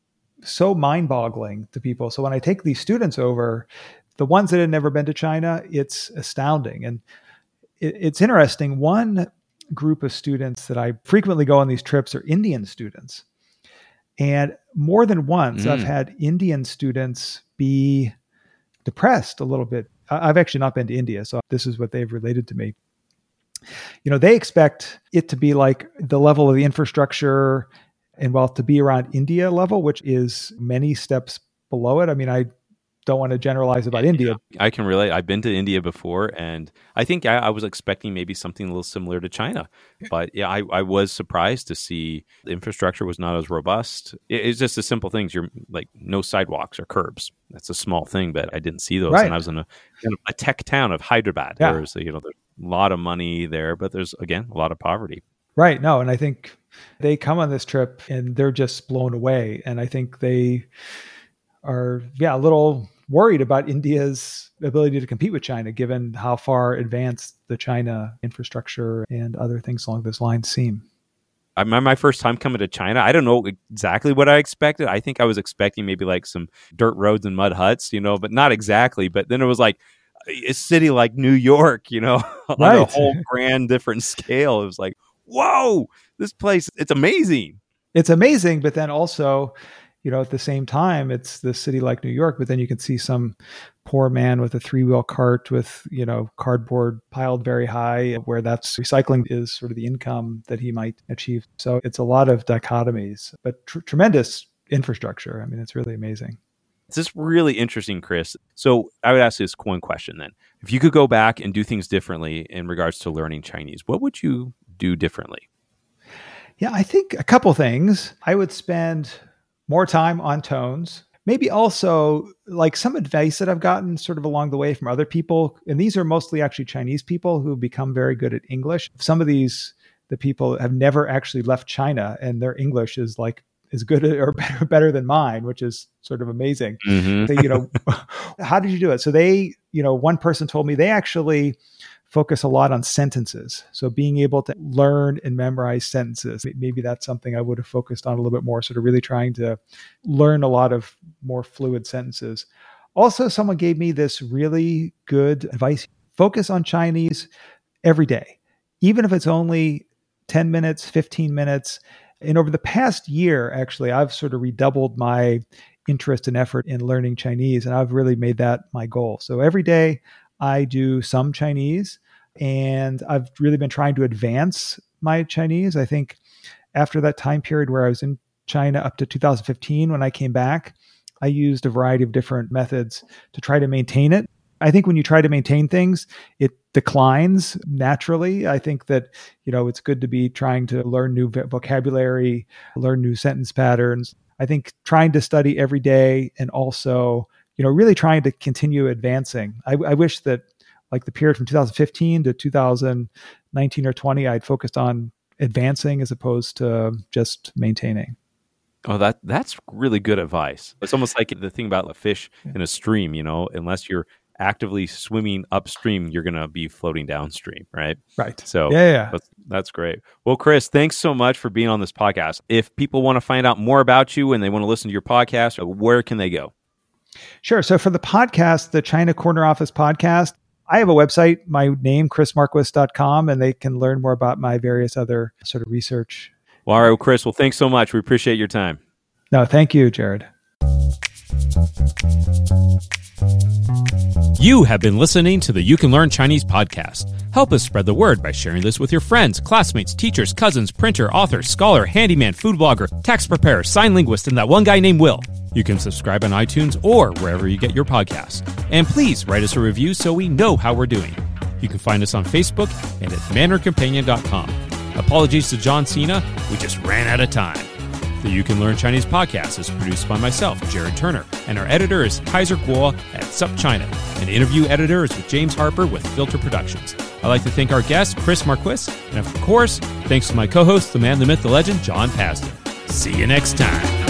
so mind-boggling to people. So when I take these students over, the ones that had never been to China, it's astounding. And it, it's interesting. One group of students that I frequently go on these trips are Indian students. And more than once, mm. I've had Indian students be depressed a little bit. I've actually not been to India, so this is what they've related to me. You know, they expect it to be like the level of the infrastructure and wealth to be around India level, which is many steps below it. I mean, I don't want to generalize about India. I can relate. I've been to India before, and I think I, I was expecting maybe something a little similar to China. But yeah, I, I was surprised to see the infrastructure was not as robust. It, it's just the simple things. You're like no sidewalks or curbs. That's a small thing, but I didn't see those. Right. And I was in a, in a tech town of Hyderabad. Yeah. There's, you know, there's a lot of money there, but there's, again, a lot of poverty. Right. No, and I think they come on this trip and they're just blown away. And I think they are, yeah, a little worried about India's ability to compete with China, given how far advanced the China infrastructure and other things along those lines seem. I remember my first time coming to China. I don't know exactly what I expected. I think I was expecting maybe like some dirt roads and mud huts, you know, but not exactly. But then it was like a city like New York, you know, on right. a whole grand different scale. It was like, whoa, this place, it's amazing. It's amazing. But then also, you know, at the same time, it's the city like New York, but then you can see some poor man with a three-wheel cart with, you know, cardboard piled very high, where that's recycling is sort of the income that he might achieve. So it's a lot of dichotomies, but tr- tremendous infrastructure. I mean, it's really amazing. It's just really interesting, Chris. So I would ask this one question then. If you could go back and do things differently in regards to learning Chinese, what would you do differently? Yeah, I think a couple things. I would spend more time on tones. Maybe also like some advice that I've gotten sort of along the way from other people. And these are mostly actually Chinese people who become very good at English. Some of these, the people have never actually left China and their English is like as good or better, better than mine, which is sort of amazing. Mm-hmm. They, you know, how did you do it? So they, you know, one person told me they actually focus a lot on sentences. So being able to learn and memorize sentences, maybe that's something I would have focused on a little bit more, sort of really trying to learn a lot of more fluid sentences. Also, someone gave me this really good advice. Focus on Chinese every day, even if it's only ten minutes, fifteen minutes. And over the past year, actually, I've sort of redoubled my interest and effort in learning Chinese, and I've really made that my goal. So every day I do some Chinese, and I've really been trying to advance my Chinese. I think after that time period where I was in China up to two thousand fifteen when I came back, I used a variety of different methods to try to maintain it. I think when you try to maintain things, it declines naturally. I think that, you know, it's good to be trying to learn new vocabulary, learn new sentence patterns. I think trying to study every day and also, you know, really trying to continue advancing. I, I wish that like the period from two thousand fifteen to two thousand nineteen or twenty, I'd focused on advancing as opposed to just maintaining. Oh, that that's really good advice. It's almost like the thing about a fish yeah. in a stream, you know, unless you're actively swimming upstream, you're going to be floating downstream, right? Right. So yeah, yeah. That's, that's great. Well, Chris, thanks so much for being on this podcast. If people want to find out more about you and they want to listen to your podcast, where can they go? Sure. So for the podcast, the China Corner Office podcast, I have a website, my name, chris marquis dot com, and they can learn more about my various other sort of research. Well, all right, well, Chris, well, thanks so much. We appreciate your time. No, thank you, Jared. You have been listening to the You Can Learn Chinese podcast. Help us spread the word by sharing this with your friends, classmates, teachers, cousins, printer, author, scholar, handyman, food blogger, tax preparer, sign linguist, and that one guy named Will. You can subscribe on iTunes or wherever you get your podcasts. And please write us a review so we know how we're doing. You can find us on Facebook and at mandarin companion dot com. Apologies to John Cena, we just ran out of time. The You Can Learn Chinese podcast is produced by myself, Jared Turner, and our editor is Kaiser Kuo at SupChina, and interview editor is with James Harper with Filter Productions. I'd like to thank our guest, Chris Marquis, and of course, thanks to my co-host, the man, the myth, the legend, John Pasden. See you next time.